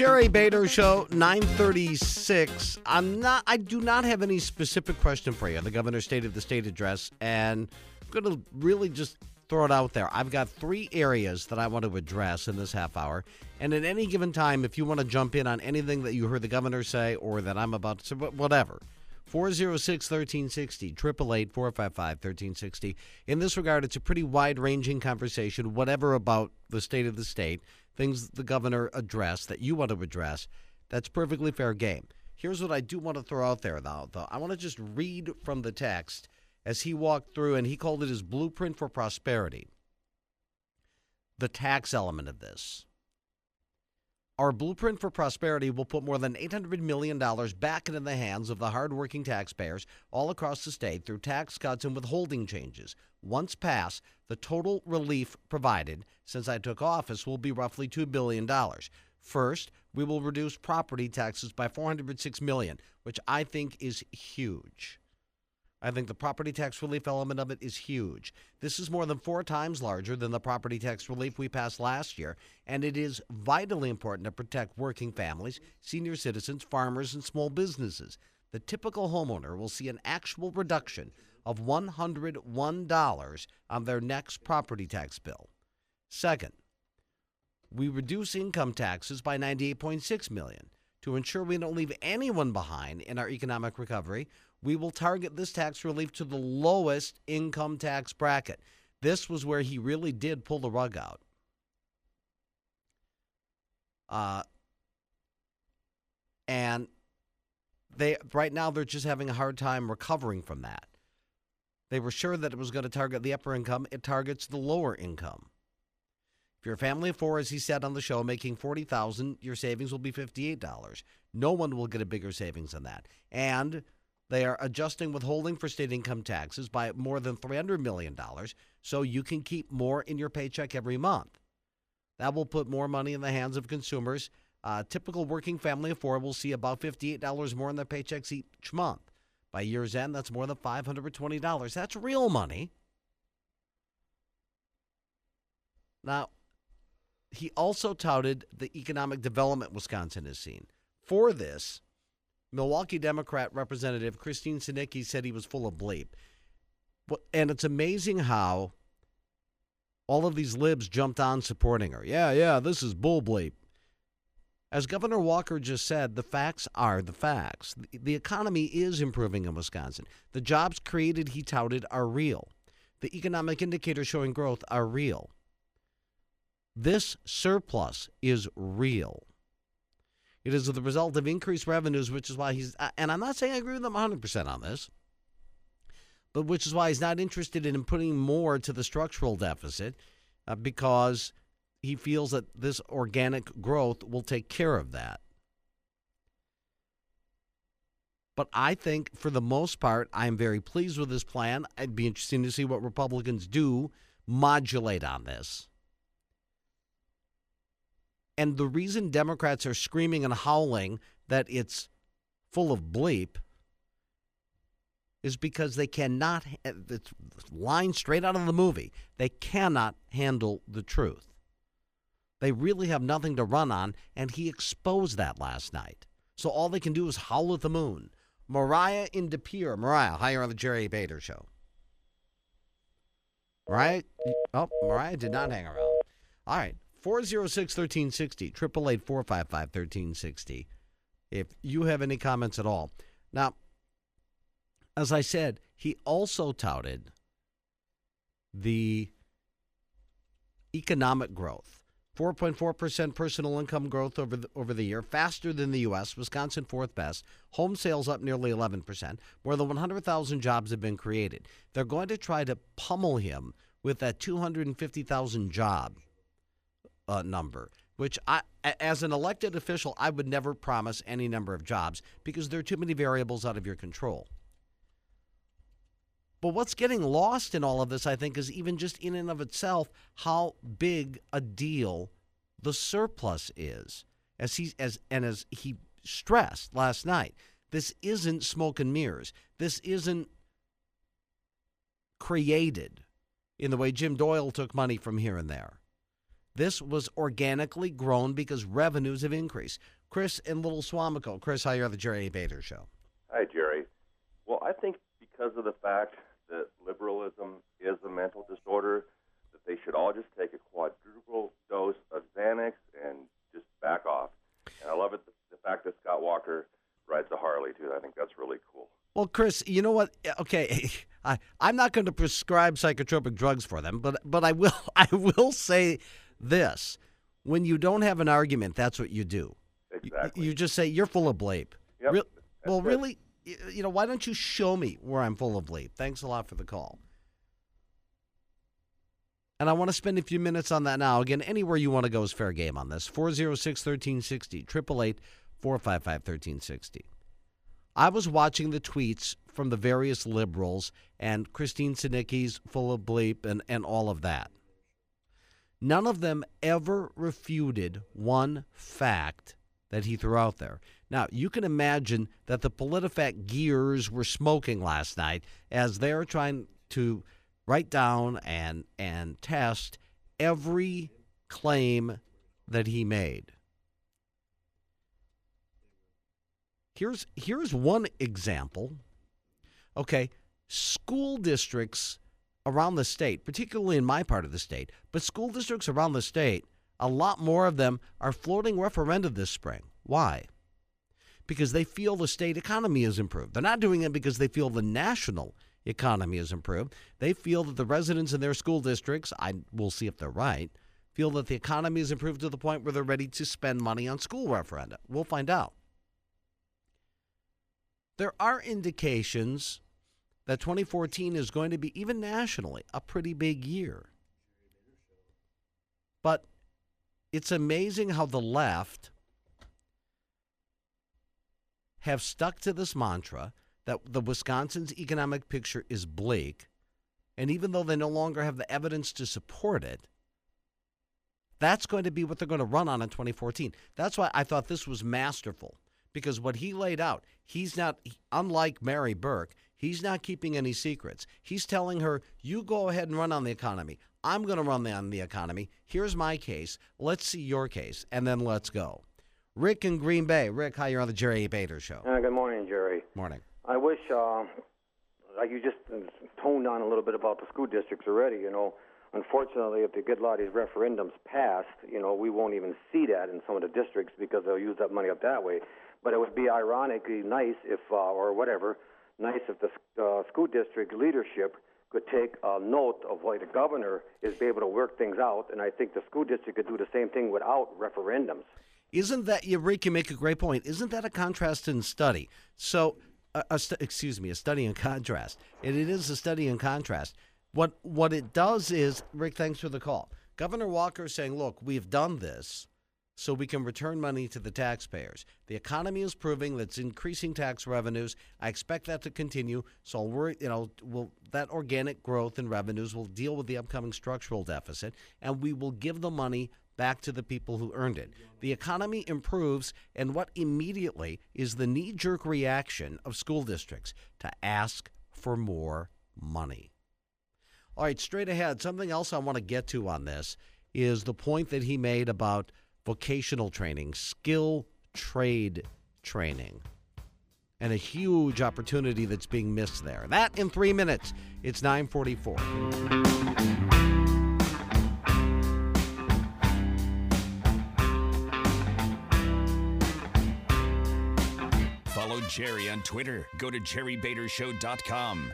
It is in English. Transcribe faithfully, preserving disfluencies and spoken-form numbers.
Jerry Bader Show, nine thirty-six. I'm not, I do not have any specific question for you. The Governor stated the state address, and I'm going to really just throw it out there. I've got three areas that I want to address in this half hour. And at any given time, if you want to jump in on anything that you heard the governor say or that I'm about to say, whatever, four oh six, one three six oh, eight eight eight, four five five, one three six oh. In this regard, it's a pretty wide-ranging conversation, whatever about the state of the state, things the governor addressed that you want to address. That's perfectly fair game. Here's what I do want to throw out there, though. though. I want to just read from the text as he walked through, and he called it his blueprint for prosperity. The tax element of this. Our blueprint for prosperity will put more than eight hundred million dollars back into the hands of the hardworking taxpayers all across the state through tax cuts and withholding changes. Once passed, the total relief provided since I took office will be roughly two billion dollars. First, we will reduce property taxes by four hundred six million dollars, which I think is huge. I think the property tax relief element of it is huge. This is more than four times larger than the property tax relief we passed last year, and it is vitally important to protect working families, senior citizens, farmers, and small businesses. The typical homeowner will see an actual reduction of one hundred one dollars on their next property tax bill. Second, we reduce income taxes by ninety-eight point six million dollars. To ensure we don't leave anyone behind in our economic recovery, we will target this tax relief to the lowest income tax bracket. This was where he really did pull the rug out. Uh, and they right now they're just having a hard time recovering from that. They were sure that it was going to target the upper income. It targets the lower income. If you're a family of four, as he said on the show, making forty thousand dollars, your savings will be fifty-eight dollars. No one will get a bigger savings than that. And they are adjusting withholding for state income taxes by more than three hundred million dollars so you can keep more in your paycheck every month. That will put more money in the hands of consumers. A typical working family of four will see about fifty-eight dollars more in their paychecks each month. By year's end, that's more than five hundred twenty dollars. That's real money. Now, he also touted the economic development Wisconsin has seen. For this, Milwaukee Democrat Representative Christine Sinicki said he was full of bleep. And it's amazing how all of these libs jumped on supporting her. Yeah, yeah, this is bull bleep. As Governor Walker just said, the facts are the facts. The economy is improving in Wisconsin. The jobs created, he touted, are real. The economic indicators showing growth are real. This surplus is real. It is the result of increased revenues, which is why he's, and I'm not saying I agree with him one hundred percent on this, but which is why he's not interested in putting more to the structural deficit uh, because he feels that this organic growth will take care of that. But I think for the most part, I'm very pleased with this plan. I'd be interested to see what Republicans do modulate on this. And the reason Democrats are screaming and howling that it's full of bleep is because they cannot, it's line straight out of the movie, they cannot handle the truth. They really have nothing to run on, and he exposed that last night. So all they can do is howl at the moon. Mariah in De Pere. Mariah, hi, you're on the Jerry Bader Show. Mariah? Oh, Mariah did not hang around. All right. four oh six, one three six oh, eight eight eight, four five five, one three six oh, if you have any comments at all. Now, as I said, he also touted the economic growth. four point four percent personal income growth over the, over the year, faster than the U S, Wisconsin fourth best. Home sales up nearly eleven percent. More than one hundred thousand jobs have been created. They're going to try to pummel him with that two hundred fifty thousand job Uh, number, which I, as an elected official, I would never promise any number of jobs because there are too many variables out of your control. But what's getting lost in all of this, I think, is even just in and of itself how big a deal the surplus is. As he as and as he stressed last night, this isn't smoke and mirrors. This isn't created in the way Jim Doyle took money from here and there. This was organically grown because revenues have increased. Chris in Little Swamico. Chris, how are you on the Jerry Bader Show? Hi, Jerry. Well, I think because of the fact that liberalism is a mental disorder, that they should all just take a quadruple dose of Xanax and just back off. And I love it, the, the fact that Scott Walker rides a Harley, too. I think that's really cool. Well, Chris, you know what? Okay, I, I'm not going to prescribe psychotropic drugs for them, but but I will I will say this. When you don't have an argument, that's what you do. Exactly. You, you just say, you're full of bleep. Yep, Re- well, it. really, you know, why don't you show me where I'm full of bleep? Thanks a lot for the call. And I want to spend a few minutes on that now. Again, anywhere you want to go is fair game on this. four oh six, one three six oh, eight eight eight, four five five, one three six oh. I was watching the tweets from the various liberals and Christine Sinicki's full of bleep and, and all of that. None of them ever refuted one fact that he threw out there. Now, you can imagine that the PolitiFact gears were smoking last night as they're trying to write down and and test every claim that he made. Here's here's one example. Okay, school districts around the state, particularly in my part of the state, but school districts around the state, a lot more of them are floating referenda this spring. Why? Because they feel the state economy has improved. They're not doing it because they feel the national economy has improved. They feel that the residents in their school districts, I will see if they're right, feel that the economy has improved to the point where they're ready to spend money on school referenda. We'll find out. There are indications that twenty fourteen is going to be, even nationally, a pretty big year. But it's amazing how the left have stuck to this mantra that the Wisconsin's economic picture is bleak, and even though they no longer have the evidence to support it, that's going to be what they're going to run on in twenty fourteen. That's why I thought this was masterful, because what he laid out, he's not, unlike Mary Burke, he's not keeping any secrets. He's telling her, you go ahead and run on the economy. I'm going to run on the economy. Here's my case. Let's see your case, and then let's go. Rick in Green Bay. Rick, hi, you're on the Jerry Bader Show. Uh, good morning, Jerry. Morning. I wish, uh, like you just toned on a little bit about the school districts already, you know. Unfortunately, if they get a lot of these referendums passed, you know, we won't even see that in some of the districts because they'll use that money up that way. But it would be ironically nice if, uh, or whatever, nice if the uh, school district leadership could take a note of why the governor is be able to work things out, and I think the school district could do the same thing without referendums. Isn't that, you, Rick, you make a great point. Isn't that a contrast in study? So, a, a stu- excuse me, a study in contrast. And it is a study in contrast. What what it does is, Rick, thanks for the call. Governor Walker is saying, look, we've done this so we can return money to the taxpayers. The economy is proving that it's increasing tax revenues. I expect that to continue. So we're, you know, we'll, that organic growth in revenues will deal with the upcoming structural deficit, and we will give the money back to the people who earned it. The economy improves, and what immediately is the knee-jerk reaction of school districts? To ask for more money. All right, straight ahead, something else I want to get to on this is the point that he made about vocational training, skill trade training, and a huge opportunity that's being missed there. That in three minutes. It's nine forty-four. Follow Jerry on Twitter. Go to jerry bader show dot com.